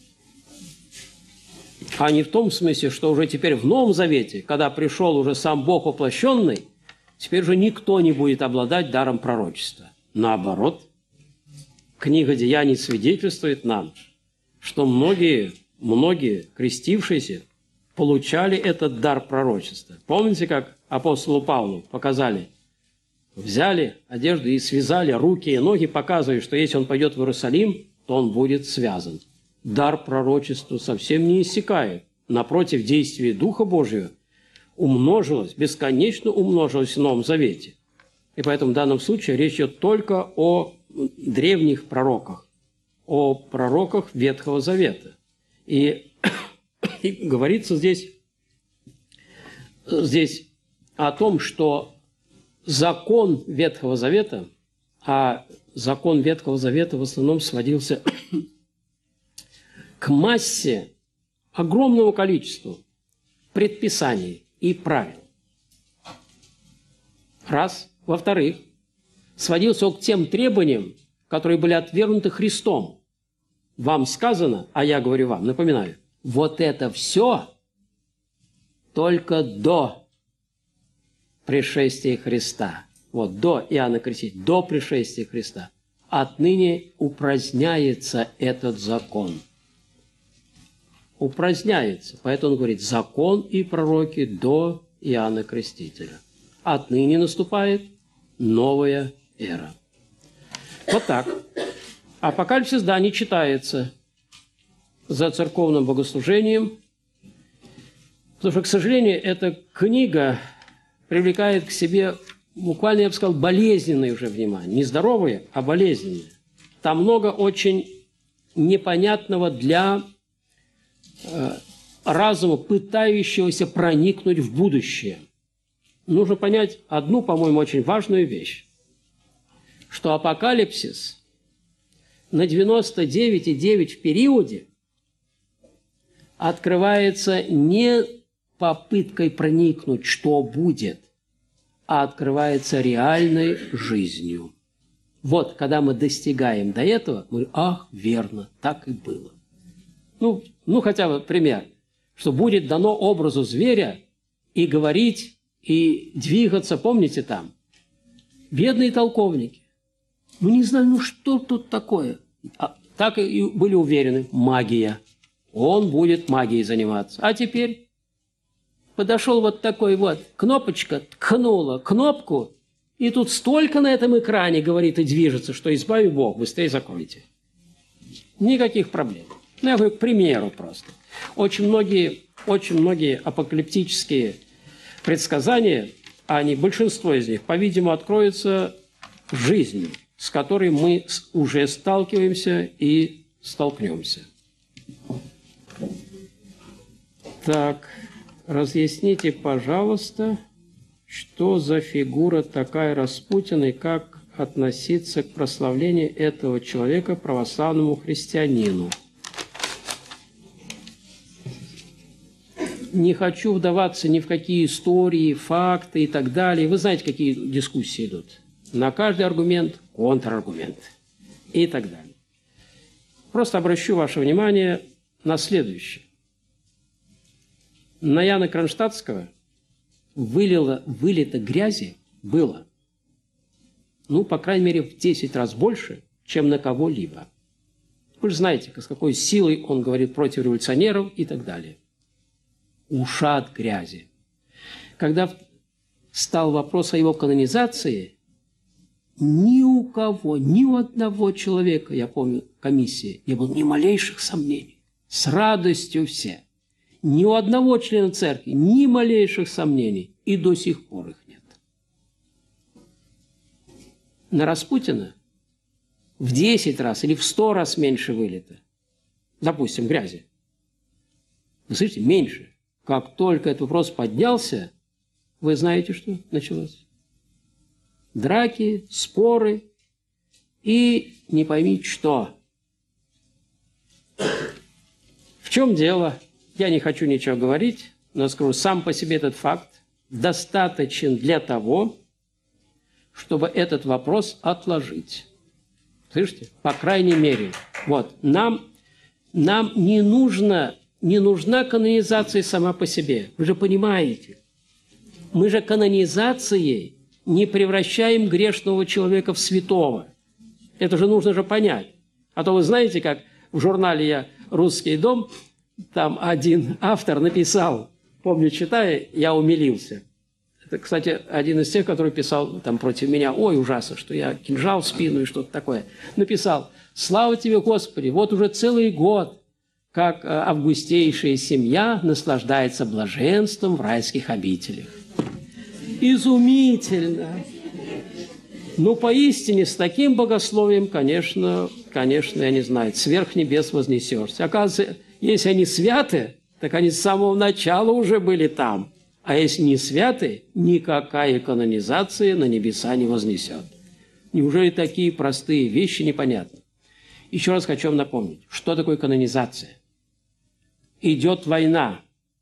а не в том смысле, что уже теперь в Новом Завете, когда пришел уже сам Бог воплощенный, теперь же никто не будет обладать даром пророчества. Наоборот, книга Деяний свидетельствует нам, что многие крестившиеся получали этот дар пророчества. Помните, как апостолу Павлу показали? Взяли одежду и связали руки и ноги, показывая, что если он пойдет в Иерусалим, то он будет связан. Дар пророчества совсем не иссякает. Напротив, действие Духа Божьего умножилось, бесконечно умножилось в Новом Завете. И поэтому в данном случае речь идет только о древних пророках, о пророках Ветхого Завета. И говорится здесь о том, что закон Ветхого Завета, а закон Ветхого Завета в основном сводился к массе, огромному количеству предписаний и правил. Раз. Во-вторых, сводился он к тем требованиям, которые были отвергнуты Христом. Вам сказано, а я говорю вам, напоминаю, вот это все только до пришествия Христа. Вот до Иоанна Крестителя, до пришествия Христа. Отныне упраздняется этот закон. Упраздняется. Поэтому он говорит, закон и пророки до Иоанна Крестителя. Отныне наступает новая эра. Вот так. Апокалипсис, да, не читается за церковным богослужением, потому что, к сожалению, эта книга привлекает к себе буквально, я бы сказал, болезненное уже внимание. Не здоровое, а болезненное. Там много очень непонятного для разума, пытающегося проникнуть в будущее. нужно понять одну, по-моему, очень важную вещь, что апокалипсис на 99,9 в периоде открывается не попыткой проникнуть, что будет, а открывается реальной жизнью. Вот, когда мы достигаем до этого, мы говорим, ах, верно, так и было. Ну, хотя бы пример, что будет дано образу зверя и говорить, и двигаться, помните там, бедные толковники. Не знаю, что тут такое. Так и были уверены, магия. Он будет магией заниматься. А теперь подошел вот такой вот, кнопочка ткнула кнопку, и тут столько на этом экране говорит и движется, что избави Бог, быстрее закройте. Никаких проблем. Я говорю, к примеру просто. Очень многие апокалиптические предсказания, большинство из них, по-видимому, откроются жизнью, с которой мы уже сталкиваемся и столкнемся. Так, разъясните, пожалуйста, что за фигура такая Распутин и как относиться к прославлению этого человека православному христианину. Не хочу вдаваться ни в какие истории, факты и так далее. Вы знаете, какие дискуссии идут. На каждый аргумент – контраргумент и так далее. Просто обращу ваше внимание на следующее. На Яна Кронштадтского вылито грязи было, по крайней мере, в 10 раз больше, чем на кого-либо. Вы же знаете, с какой силой он говорит против революционеров и так далее. Ушат грязи. Когда стал вопрос о его канонизации, ни у кого, ни у одного человека, я помню, комиссии, не было ни малейших сомнений. С радостью все. Ни у одного члена церкви ни малейших сомнений, и до сих пор их нет. На Распутина в 10 раз или в 100 раз меньше вылито, допустим, грязи. Вы слышите, меньше. Как только этот вопрос поднялся, вы знаете, что началось? Драки, споры и не поймите что. В чем дело? Я не хочу ничего говорить, но скажу, сам по себе этот факт достаточен для того, чтобы этот вопрос отложить. Слышите? По крайней мере. Вот. Нам не нужна канонизация сама по себе. Вы же понимаете. Мы же канонизацией не превращаем грешного человека в святого. Это же нужно же понять. А то вы знаете, как в журнале «Я русский дом» там один автор написал, помню, читая, я умилился. Это, кстати, один из тех, который писал там против меня, ой, ужасно, что я кинжал в спину и что-то такое. Написал, слава тебе, Господи, вот уже целый год, как августейшая семья наслаждается блаженством в райских обителях. Изумительно! Поистине, с таким богословием, конечно, я не знаю, сверх небес вознесешься. Оказывается, если они святы, так они с самого начала уже были там. А если не святы, никакая канонизация на небеса не вознесет. Неужели такие простые вещи непонятны? Еще раз хочу вам напомнить, что такое канонизация. Идет война.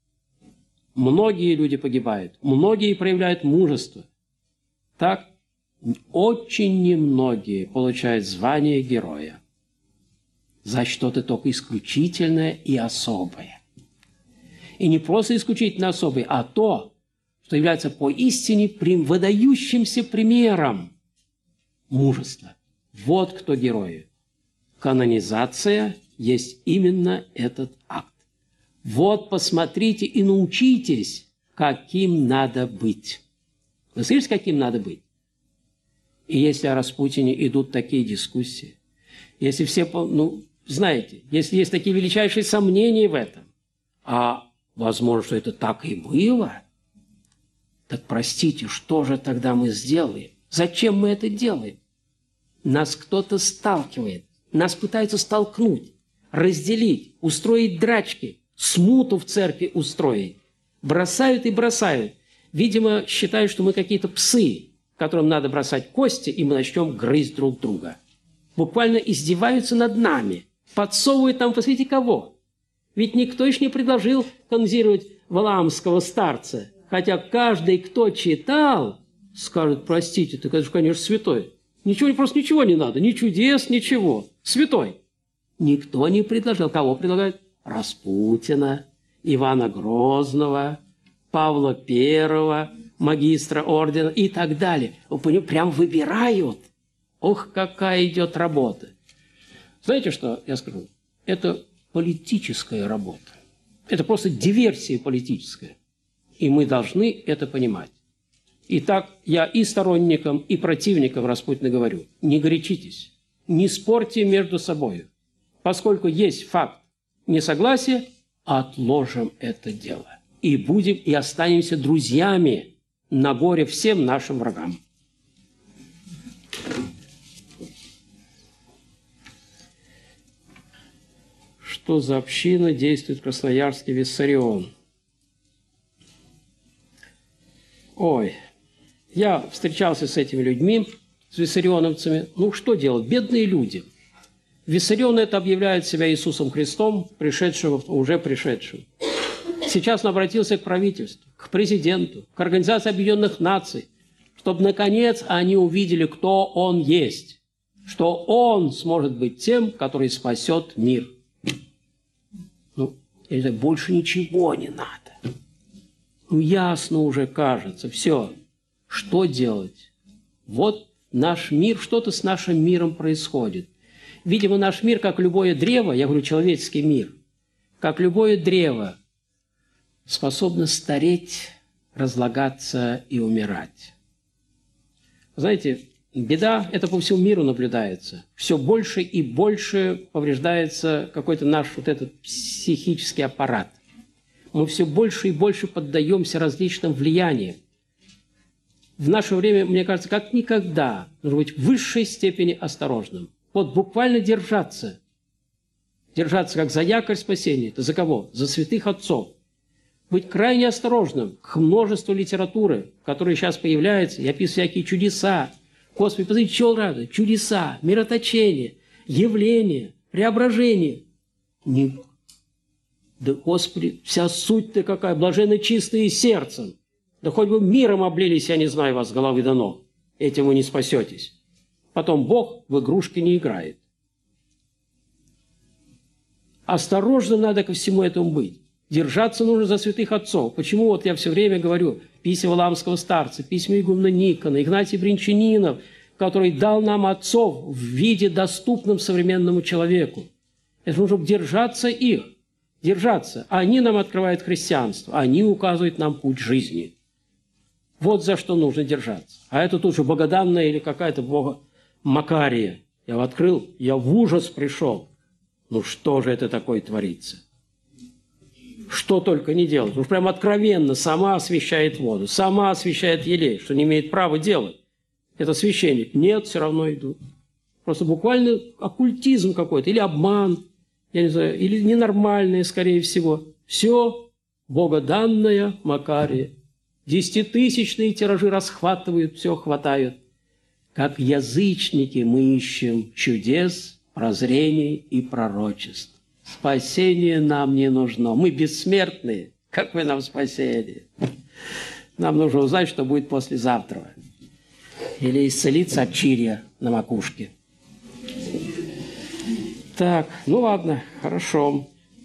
Многие люди погибают, многие проявляют мужество. Так, очень немногие получают звание героя за что-то только исключительное и особое. И не просто исключительно особое, а то, что является поистине выдающимся примером мужества. Вот кто герои. Канонизация есть именно этот акт. Вот посмотрите и научитесь, каким надо быть. Вы слышите, каким надо быть? И если о Распутине идут такие дискуссии, если все, знаете, если есть такие величайшие сомнения в этом, а возможно, что это так и было, так простите, что же тогда мы сделаем? Зачем мы это делаем? Нас кто-то сталкивает, нас пытаются столкнуть, разделить, устроить драчки, смуту в церкви устроить. Бросают и бросают. видимо, считают, что мы какие-то псы, которым надо бросать кости, и мы начнем грызть друг друга. Буквально издеваются над нами, подсовывают нам, посмотрите, кого. Ведь никто еще не предложил канонизировать Валаамского старца, хотя каждый, кто читал, скажет: простите, так это же, конечно, святой. Ничего, просто ничего не надо, ни чудес, ничего. Святой. Никто не предложил. Кого предлагают? Распутина, Ивана Грозного, Павла I, магистра ордена и так далее. Прям выбирают. Ох, какая идет работа. Знаете, что я скажу? Это политическая работа. Это просто диверсия политическая. И мы должны это понимать. Итак, я и сторонникам, и противникам Распутина говорю: не горячитесь, не спорьте между собой. Поскольку есть факт несогласия, отложим это дело. И будем, и останемся друзьями на горе всем нашим врагам. Что за община действует в Красноярске Виссарион? Ой, я встречался с этими людьми, с виссарионовцами. Ну, что делать? Бедные люди. Виссарион это объявляет себя Иисусом Христом, уже пришедшим. Сейчас он обратился к правительству, к президенту, к Организации Объединенных Наций, чтобы, наконец, они увидели, кто он есть, что он сможет быть тем, который спасет мир. Ну, больше ничего не надо. Ну, ясно уже кажется, все. Что делать? Вот наш мир, что-то с нашим миром происходит. Видимо, наш мир, как любое древо, я говорю, человеческий мир, как любое древо, способно стареть, разлагаться и умирать. Знаете, беда, это по всему миру наблюдается. Все больше и больше повреждается какой-то наш вот этот психический аппарат. Мы все больше и больше поддаемся различным влияниям. В наше время, мне кажется, как никогда нужно быть в высшей степени осторожным. Вот буквально держаться. Держаться как за якорь спасения. Это за кого? За святых отцов. Быть крайне осторожным к множеству литературы, которая сейчас появляется, и описывает всякие чудеса. Господи, посмотрите, чего надо? Чудеса, мироточение, явление, преображение. Да, Господи, вся суть-то какая, блаженно чистые сердцем. Да хоть бы миром облились, я не знаю вас с головы до ног. Этим вы не спасетесь. Потом Бог в игрушки не играет. Осторожно надо ко всему этому быть. Держаться нужно за святых отцов. Почему вот я все время говорю письма Валаамского старца, письма игумена Никона, Игнатия Бринчанинов, который дал нам отцов в виде доступном современному человеку. Это нужно держаться их. Держаться. Они нам открывают христианство, они указывают нам путь жизни. Вот за что нужно держаться. А это тут же богоданная или какая-то бога Макария. Я открыл, я в ужас пришел. Ну что же это такое творится? Что только не делать. Уж прям откровенно сама освящает воду, сама освящает елей, что не имеет права делать. Это священник. Нет, все равно идут. Просто буквально оккультизм какой-то или обман. Я не знаю, или ненормальное, скорее всего. Все богоданная Макария. 10-тысячные тиражи расхватывают, все хватают. Как язычники мы ищем чудес, прозрений и пророчеств. Спасение нам не нужно. Мы бессмертные. Какое нам спасение? Нам нужно узнать, что будет послезавтра. Или исцелиться от чирья на макушке. Так, ну ладно, хорошо.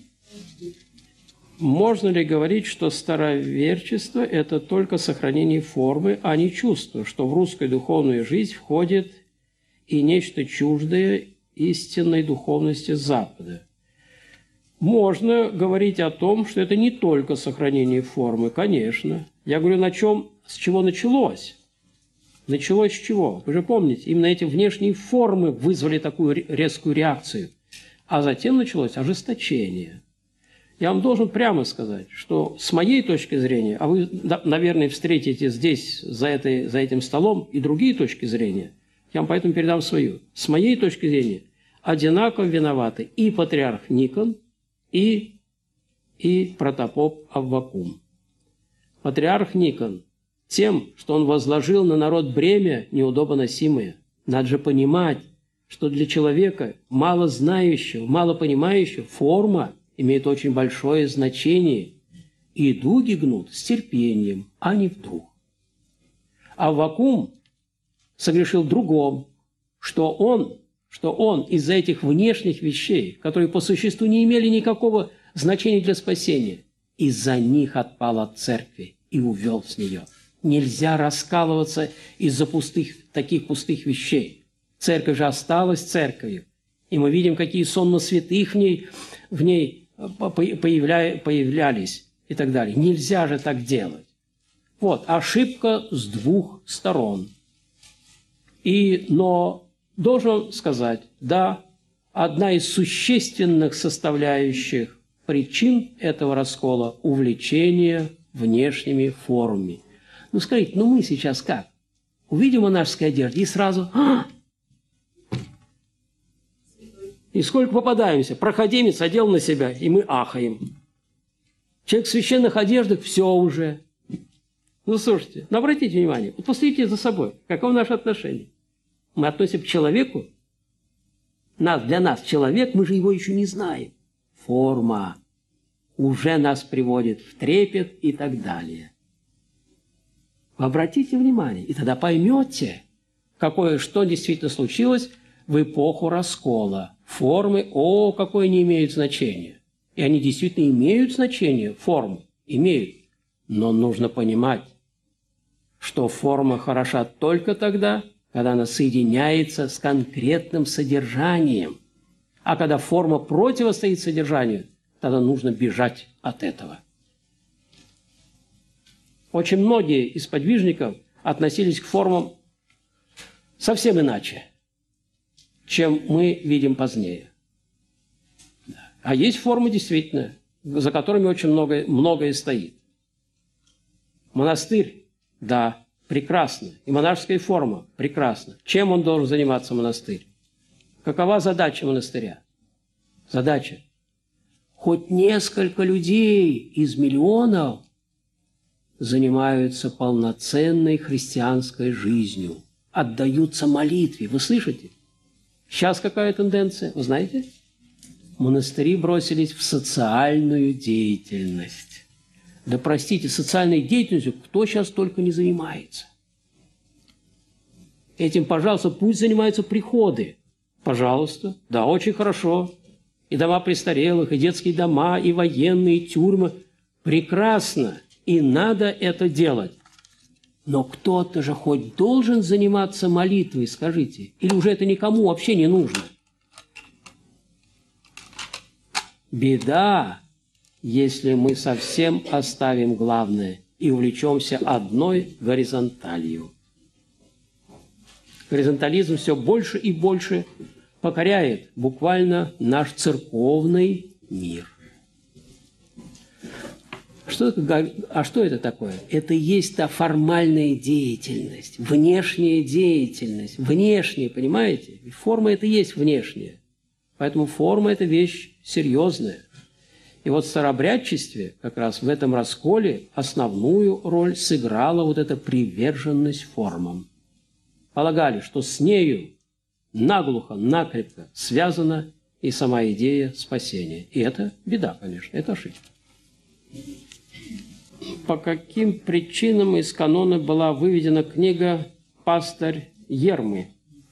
Можно ли говорить, что староверчество – это только сохранение формы, а не чувства, что в русскую духовную жизнь входит и нечто чуждое истинной духовности Запада? Можно говорить о том, что это не только сохранение формы, конечно. Я говорю, с чего началось? Началось с чего? Вы же помните, именно эти внешние формы вызвали такую резкую реакцию. А затем началось ожесточение. Я вам должен прямо сказать, что с моей точки зрения, а вы, наверное, встретите здесь, за этим столом, и другие точки зрения, я вам поэтому передам свою. С моей точки зрения, одинаково виноваты и патриарх Никон, и протопоп Аввакум. Патриарх Никон тем, что он возложил на народ бремя неудобоносимое. Надо же понимать, что для человека, мало знающего, мало понимающего, форма имеет очень большое значение. И дуги гнут с терпением, а не вдруг. А Аввакум согрешил в другом, что он из-за этих внешних вещей, которые по существу не имели никакого значения для спасения, из-за них отпал от церкви и увел с нее. Нельзя раскалываться из-за таких пустых вещей. Церковь же осталась церковью. И мы видим, какие сонмы святых в ней появлялись и так далее. Нельзя же так делать. Вот, ошибка с двух сторон. Но должен сказать, да, одна из существенных составляющих причин этого раскола – увлечение внешними формами. Ну, скажите, мы сейчас как? Увидим монашеские одежды и сразу… И сколько попадаемся? Проходимец одел на себя, и мы ахаем. Человек в священных одеждах – все уже. Ну, слушайте, обратите внимание, посмотрите за собой, каково наше отношение. Мы относимся к человеку, для нас человек, мы же его еще не знаем. Форма уже нас приводит в трепет и так далее. Вы обратите внимание, и тогда поймете, что действительно случилось в эпоху раскола. Формы, какое не имеют значения. И они действительно имеют значение, формы имеют. Но нужно понимать, что форма хороша только тогда, когда она соединяется с конкретным содержанием. А когда форма противостоит содержанию, тогда нужно бежать от этого. Очень многие из подвижников относились к формам совсем иначе, чем мы видим позднее. А есть формы, действительно, за которыми очень многое стоит. Монастырь, да, прекрасно. И монашеская форма, прекрасно. Чем он должен заниматься, монастырь? Какова задача монастыря? Задача. Хоть несколько людей из миллионов занимаются полноценной христианской жизнью, отдаются молитве. Вы слышите? Сейчас какая тенденция? Вы знаете? Монастыри бросились в социальную деятельность. Да простите, социальной деятельностью кто сейчас только не занимается. Этим, пожалуйста, пусть занимаются приходы. Пожалуйста, да, очень хорошо. И дома престарелых, и детские дома, и военные, и тюрьмы. Прекрасно, и надо это делать. Но кто-то же хоть должен заниматься молитвой, скажите. Или уже это никому вообще не нужно? Беда, если мы совсем оставим главное и увлечемся одной горизонталью. Горизонтализм все больше и больше покоряет буквально наш церковный мир. Что это такое? Это и есть та формальная деятельность, внешняя деятельность. Внешняя, понимаете? Форма – это и есть внешняя. Поэтому форма – это вещь серьезная. И вот в старообрядчестве, как раз в этом расколе, основную роль сыграла вот эта приверженность формам. Полагали, что с нею наглухо, накрепко связана и сама идея спасения. И это беда, конечно, это ошибка. По каким причинам из канона была выведена книга «Пастырь Ермы»?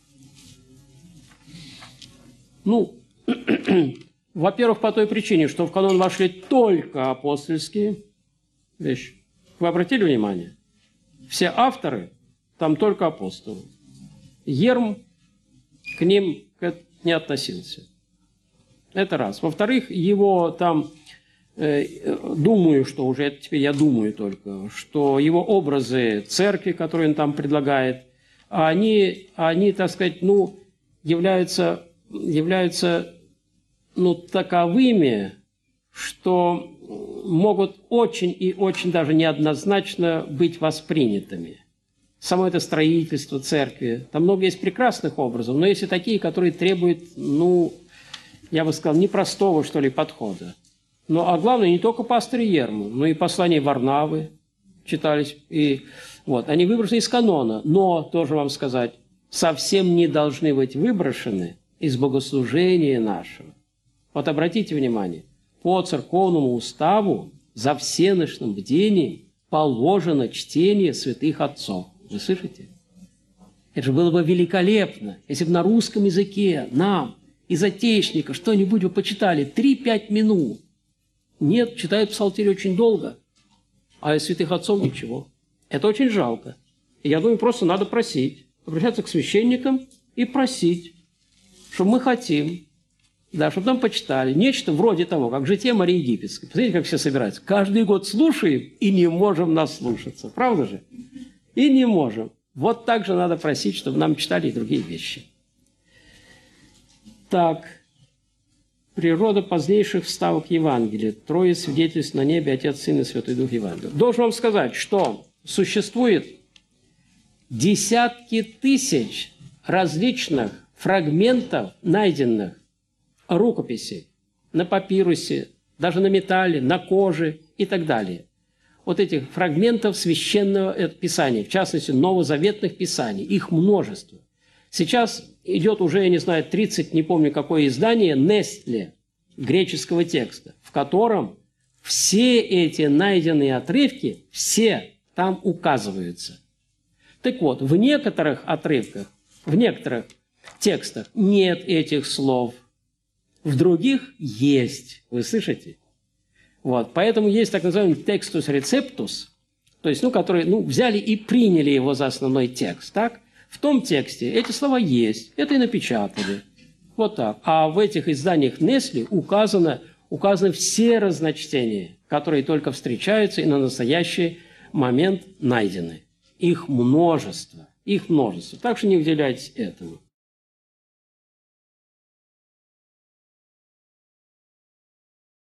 Во-первых, по той причине, что в канон вошли только апостольские вещи. Вы обратили внимание? Все авторы, там только апостолы. Ерм к ним не относился. Это раз. Во-вторых, его там, думаю, что уже, это теперь я думаю только, что его образы церкви, которые он там предлагает, они так сказать, являются таковыми, что могут очень и очень даже неоднозначно быть воспринятыми. Само это строительство церкви. Там много есть прекрасных образов, но есть и такие, которые требуют, я бы сказал, непростого, что ли, подхода. А главное, не только пастырь Ерму, но и послания Варнавы читались, и Вот, они выброшены из канона, но, тоже вам сказать, совсем не должны быть выброшены из богослужения нашего. Вот обратите внимание, по церковному уставу за всеночным бдением положено чтение святых отцов. Вы слышите? Это же было бы великолепно, если бы на русском языке нам, из отечника, что-нибудь вы почитали 3-5 минут. Нет, читают псалтирь очень долго, а из святых отцов ничего. Это очень жалко. И я думаю, просто надо просить, обращаться к священникам и просить, что мы хотим, да, чтобы нам почитали нечто вроде того, как «Житие Марии Египетской». Посмотрите, как все собираются. Каждый год слушаем и не можем наслушаться. Правда же? И не можем. Вот так же надо просить, чтобы нам читали и другие вещи. Так, природа позднейших вставок Евангелия. Трое свидетельств на небе, Отец, Сын и Святой Дух Евангелия. Должен вам сказать, что существует десятки тысяч различных фрагментов, найденных рукописей на папирусе, даже на металле, на коже и так далее. Вот этих фрагментов священного писания, в частности, новозаветных писаний, их множество. Сейчас идет уже, я не знаю, 30, не помню какое издание, Нестле, греческого текста, в котором все эти найденные отрывки, все там указываются. Так вот, в некоторых отрывках, в некоторых текстах нет этих слов, в других есть. Вы слышите? Вот, поэтому есть так называемый текстус рецептус, то есть, который взяли и приняли его за основной текст. Так? В том тексте эти слова есть, это и напечатали. Вот так. А в этих изданиях Несли указаны все разночтения, которые только встречаются и на настоящий момент найдены. Их множество. Так что не уделяйтесь этому.